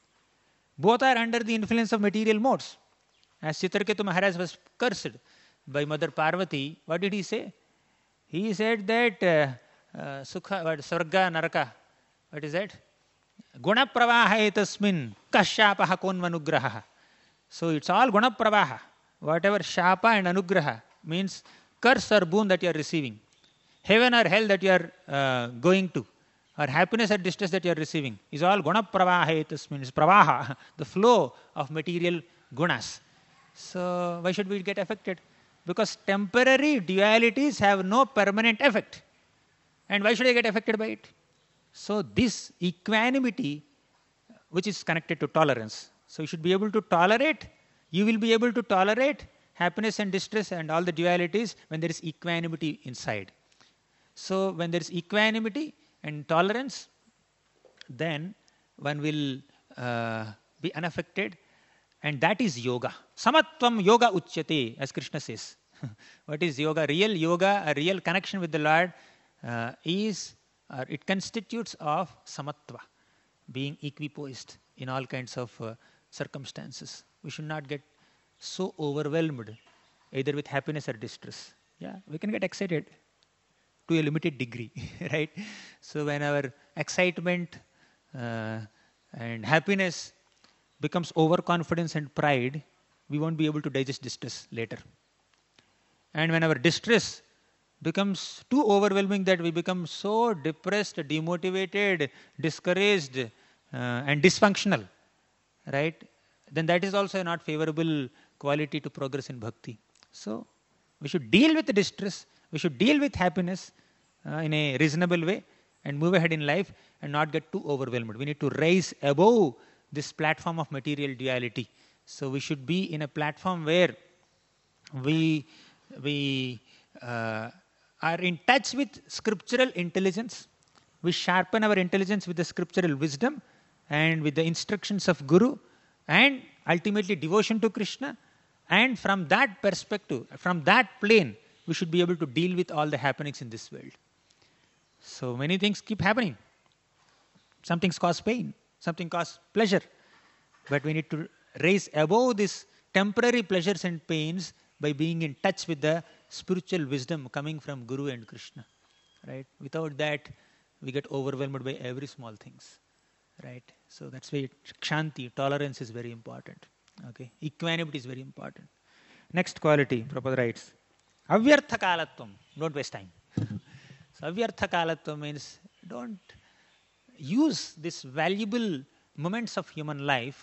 Both are under the influence of material modes. As Chitraketu Maharaj was cursed by Mother Parvati, what did he say? He said that uh, uh, Sukha, what, Swarga, Naraka, what is that? Guna pravaha etasmin kashapaha konmanugraha. So it's all guna pravaha. Whatever shapa and anugraha means curse or boon that you are receiving. Heaven or hell that you are uh, going to. Or happiness or distress that you are receiving. Is all guna pravaha etasmin. It's pravaha, the flow of material gunas. So why should we get affected? Because temporary dualities have no permanent effect. And why should I get affected by it? So this equanimity, which is connected to tolerance. So you should be able to tolerate, you will be able to tolerate happiness and distress and all the dualities when there is equanimity inside. So when there is equanimity and tolerance, then one will uh, be unaffected. And that is yoga. Samatvam yoga uchyate, as Krishna says. What is yoga? Real yoga, a real connection with the Lord uh, is, or it constitutes of samatva, being equipoised in all kinds of uh, circumstances. We should not get so overwhelmed either with happiness or distress. Yeah, we can get excited to a limited degree, right? So when our excitement uh, and happiness becomes overconfidence and pride, we won't be able to digest distress later. And when our distress becomes too overwhelming that we become so depressed, demotivated, discouraged, uh, and dysfunctional, right? Then that is also a not favorable quality to progress in bhakti. So we should deal with the distress, we should deal with happiness uh, in a reasonable way and move ahead in life and not get too overwhelmed. We need to rise above this platform of material duality. So we should be in a platform where we, we uh, are in touch with scriptural intelligence. We sharpen our intelligence with the scriptural wisdom and with the instructions of Guru and ultimately devotion to Krishna. And from that perspective, from that plane, we should be able to deal with all the happenings in this world. So many things keep happening. Some things cause pain. Something causes pleasure. But we need to raise above these temporary pleasures and pains by being in touch with the spiritual wisdom coming from Guru and Krishna. Right? Without that, we get overwhelmed by every small things. Right? So that's why kshanti, tolerance is very important. Okay? Equanimity is very important. Next quality, Prabhupada writes, avyartha kalatvam. Don't waste time. So avyartha kalatvam means don't use these valuable moments of human life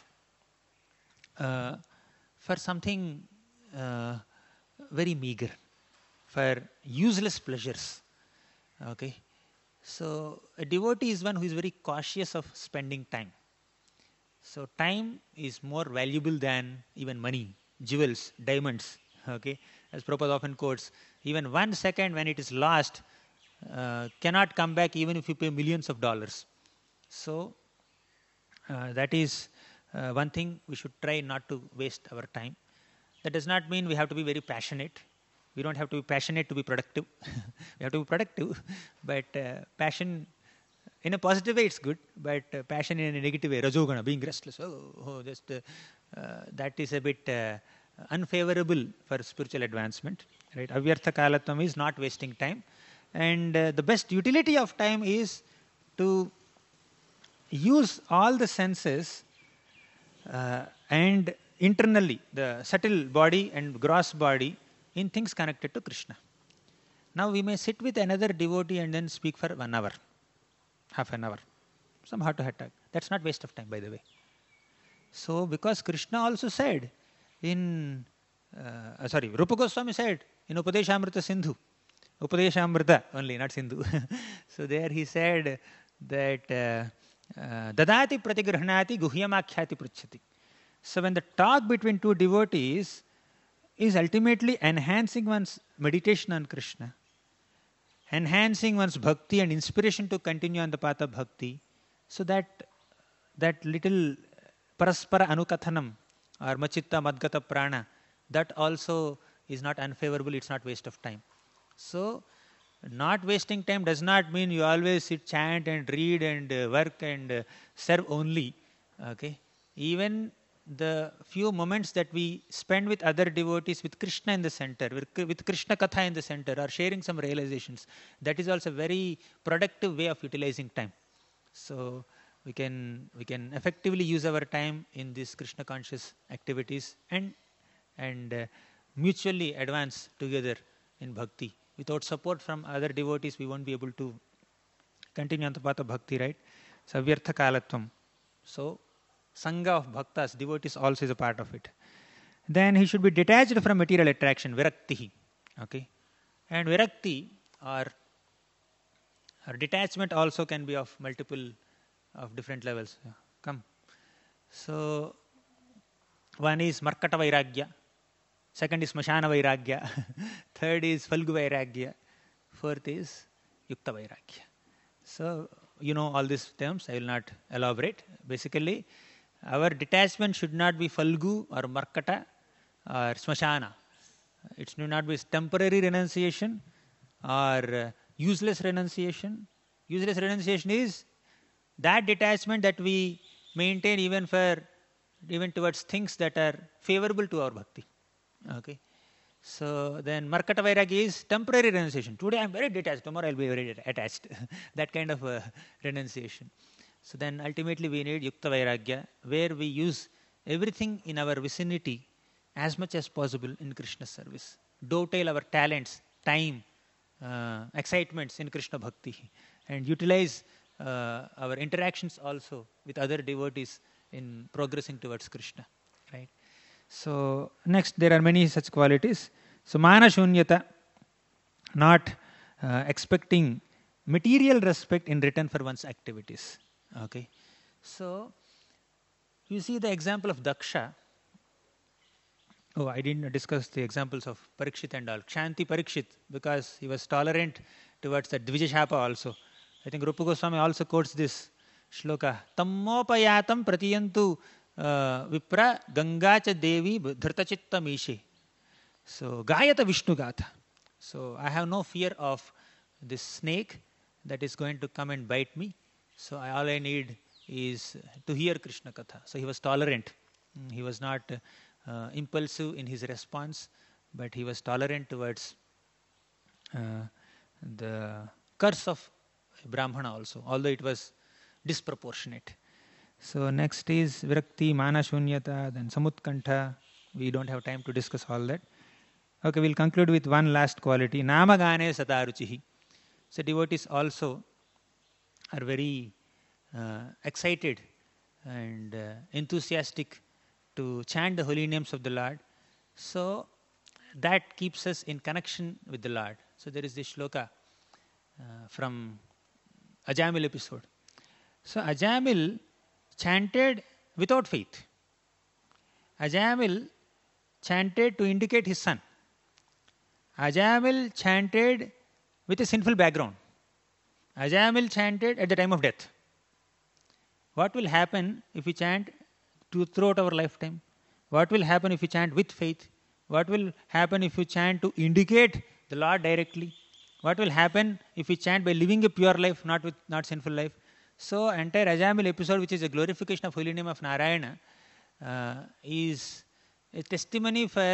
uh, for something uh, very meager, for useless pleasures. Okay, so a devotee is one who is very cautious of spending time. So time is more valuable than even money, jewels, diamonds. Okay, as Prabhupada often quotes, even one second when it is lost uh, cannot come back even if you pay millions of dollars. So uh, that is uh, one thing we should try not to waste our time. That does not mean we have to be very passionate. We don't have to be passionate to be productive. We have to be productive, but uh, passion in a positive way it's good, but uh, passion in a negative way, rajogana, being restless, oh, oh just uh, uh, that is a bit uh, unfavorable for spiritual advancement. Right? Avyartha kalatvam is not wasting time, and uh, the best utility of time is to use all the senses uh, and internally, the subtle body and gross body, in things connected to Krishna. Now we may sit with another devotee and then speak for one hour, half an hour, some heart to heart talk. That's not waste of time, by the way. So, because Krishna also said in, uh, sorry, Rupa Goswami said in Upadeshamrita Sindhu, Upadeshamrita only, not Sindhu. So there he said that Dadati pratigrahnati guhyamakhyati pruchhati. So when the talk between two devotees is ultimately enhancing one's meditation on Krishna, enhancing one's bhakti and inspiration to continue on the path of bhakti, so that that little paraspara anukathanam or machitta madgata prana, that also is not unfavorable, it's not waste of time. So, not wasting time does not mean you always sit, chant and read and uh, work and uh, serve only. Okay, even the few moments that we spend with other devotees, with Krishna in the center, with, with Krishna Katha in the center, or sharing some realizations, that is also a very productive way of utilizing time. So, we can we can effectively use our time in these Krishna conscious activities and and uh, mutually advance together in bhakti. Without support from other devotees, we won't be able to continue on the path of bhakti, right? So, avyartha kalatvam. So, sangha of bhaktas, devotees also is a part of it. Then he should be detached from material attraction, viraktihi. Okay? And virakti or, or detachment also can be of multiple, of different levels. Yeah. Come. So, one is markata vairagya. Second is smashana vairagya. Third is falgu vairagya. Fourth is yukta vairagya. So, you know all these terms, I will not elaborate. Basically, our detachment should not be falgu or markata or smashana. It should not be temporary renunciation or useless renunciation. Useless renunciation is that detachment that we maintain even for even towards things that are favorable to our bhakti. Okay, so then markata vairagya is temporary renunciation. Today I am very detached, tomorrow I will be very attached. That kind of uh, renunciation. So then ultimately we need yukta vairagya, where we use everything in our vicinity as much as possible in Krishna's service. Dovetail our talents, time, uh, excitements in Krishna bhakti, and utilize uh, our interactions also with other devotees in progressing towards Krishna. Right. So, next there are many such qualities. So, mana shunyata, not uh, expecting material respect in return for one's activities. Okay. So, you see the example of Daksha. Oh, I didn't discuss the examples of Parikshit and all. Kshanti Parikshit, because he was tolerant towards the Dvijashapa also. I think Rupa Goswami also quotes this shloka. Tammopayatam pratiyantu Vipra Gangacha Devi Dhrtachitta Mishe. So, Gayata Vishnu Gatha. So, I have no fear of this snake that is going to come and bite me. So, I, all I need is to hear Krishna Katha. So, he was tolerant. He was not uh, impulsive in his response, but he was tolerant towards uh, the curse of Brahmana also, although it was disproportionate. So, next is Virakti, Mana Shunyata, then Samutkantha. We don't have time to discuss all that. Okay, we'll conclude with one last quality. Namagane Sataruchihi. So, devotees also are very uh, excited and uh, enthusiastic to chant the holy names of the Lord. So, that keeps us in connection with the Lord. So, there is this shloka uh, from Ajamil episode. So, Ajamil chanted without faith. Ajamil chanted to indicate his son. Ajamil chanted with a sinful background. Ajamil chanted at the time of death. What will happen if we chant to throughout our lifetime? What will happen if we chant with faith? What will happen if we chant to indicate the Lord directly? What will happen if we chant by living a pure life, not with not sinful life? So, entire Ajamil episode, which is a glorification of holy name of Narayana, uh, is a testimony for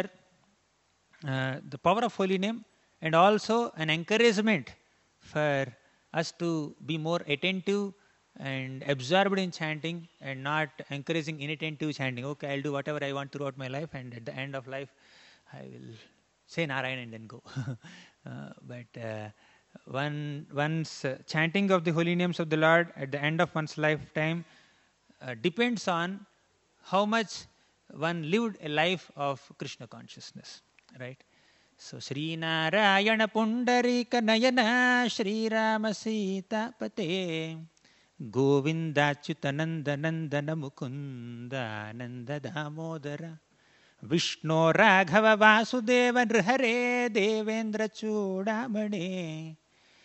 uh, the power of holy name and also an encouragement for us to be more attentive and absorbed in chanting and not encouraging inattentive chanting. Okay, I'll do whatever I want throughout my life, and at the end of life, I will say Narayana and then go. uh, but uh, one one's uh, chanting of the holy names of the Lord at the end of one's lifetime uh, depends on how much one lived a life of Krishna consciousness, right? So, Sri Narayana Pundarika Nayana Sri Rama Sita Pate Govinda Chutananda Nandana Mukunda Nanda Damodara Vishnu Raghava Vasudeva Nrhare Devendra Chudamane.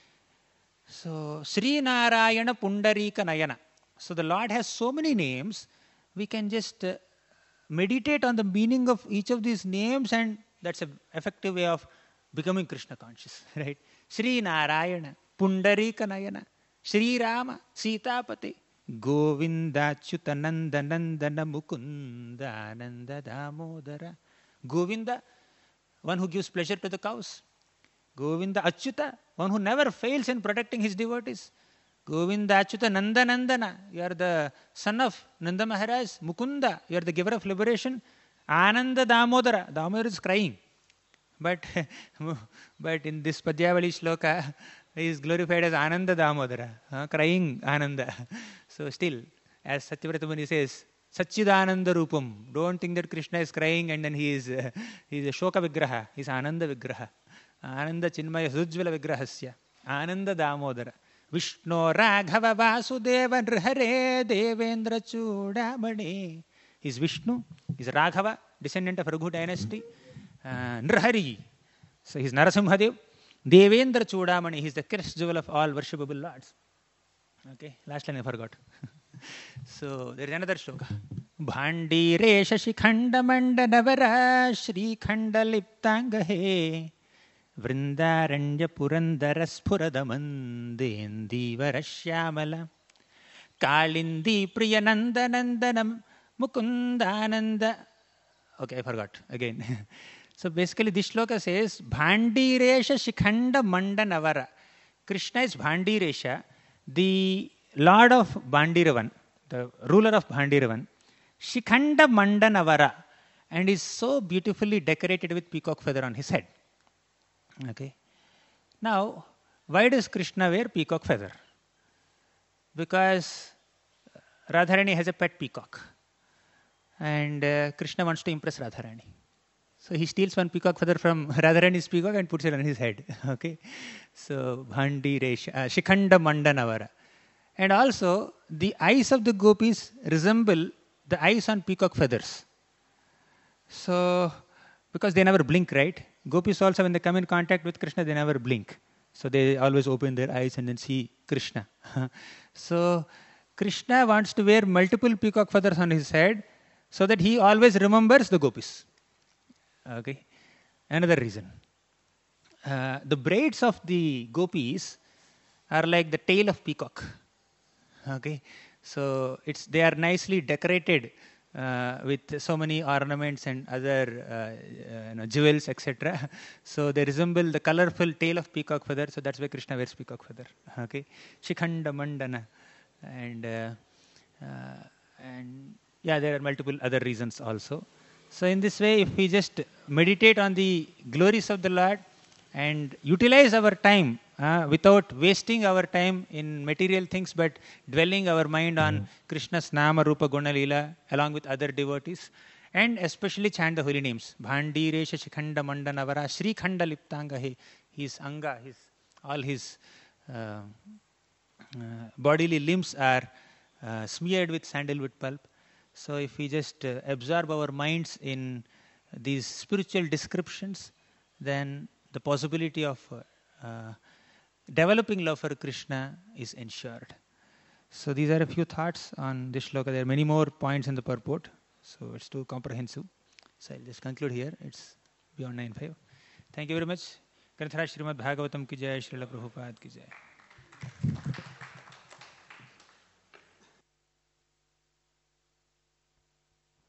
So, Sri Narayana Pundarika Nayana. So, the Lord has so many names, we can just uh, meditate on the meaning of each of these names, and that's an effective way of becoming Krishna conscious, right? Sri Narayana Pundarika Nayana Sri Rama Sitapati Govinda Chutananda Nandana Mukunda Nanda Damodara. Govinda, one who gives pleasure to the cows. Govinda Achyuta, one who never fails in protecting his devotees. Govinda Achyuta Nanda Nandana, you are the son of Nanda Maharaj. Mukunda, you are the giver of liberation. Ananda Damodara, Damodara is crying. But, but in this Padyavali shloka, he is glorified as Ananda Damodara, uh, crying Ananda. So still, as Satyavrata Muni says, Satchidananda Rupam. Don't think that Krishna is crying and then he is uh, he is a Shoka Vigraha. He is Ananda Vigraha. Ananda Chinmaya Sujjvala Vigrahasya. Ananda Damodara. Vishnu Raghava Vasudeva Nrhare Devendra Chudamane. He is Vishnu. He is Raghava, descendant of Raghu dynasty. Uh, Nrhari. So he is Narasimhadev. Devendra Chudamani, he is the crest jewel of all worshipable lords. Okay, last line I forgot. So there is another shloka. Bhandi Resha Shikhanda Manda Navara Shri Khanda Liptangahe Vrindaranya Purandara Spuradamande Varashyamala Kalindi Priyananda Nandanam Mukundananda. Okay, I forgot again. So basically this shloka says, Bhandiresha Shikhanda Manda Navara. Krishna is Bhandiresha, the lord of Bhandiravan, the ruler of Bhandiravan. Shikhanda Manda Navara. And is so beautifully decorated with peacock feather on his head. Okay. Now, why does Krishna wear peacock feather? Because Radharani has a pet peacock. And uh, Krishna wants to impress Radharani. So he steals one peacock feather from Radharani's peacock and puts it on his head. Okay, so Bhandi Resha, uh, Shikhanda Manda Navara. And also the eyes of the gopis resemble the eyes on peacock feathers. So because they never blink, right? Gopis also, when they come in contact with Krishna, they never blink. So they always open their eyes and then see Krishna. So Krishna wants to wear multiple peacock feathers on his head so that he always remembers the gopis. Okay, another reason. Uh, the braids of the gopis are like the tail of peacock. Okay, so it's they are nicely decorated uh, with so many ornaments and other uh, uh, you know, jewels, et cetera. So they resemble the colorful tail of peacock feather. So that's why Krishna wears peacock feather. Okay, Shikhanda Mandana, and uh, uh, and yeah, there are multiple other reasons also. So in this way, if we just meditate on the glories of the Lord and utilize our time uh, without wasting our time in material things, but dwelling our mind on Krishna's Nama Rupa Guna Leela along with other devotees, and especially chant the holy names. Bhandi Resha Shikhanda Manda Navara Shri Khanda Liptangahe. His anga, his all his uh, uh, bodily limbs are uh, smeared with sandalwood pulp. So if we just uh, absorb our minds in these spiritual descriptions, then the possibility of uh, uh, developing love for Krishna is ensured. So these are a few thoughts on this shloka. There are many more points in the purport, so it's too comprehensive. So I'll just conclude here. It's beyond nine five. Thank you very much. Granthara Srimad Bhagavatam ki jai, Srila Prabhupada ki jai.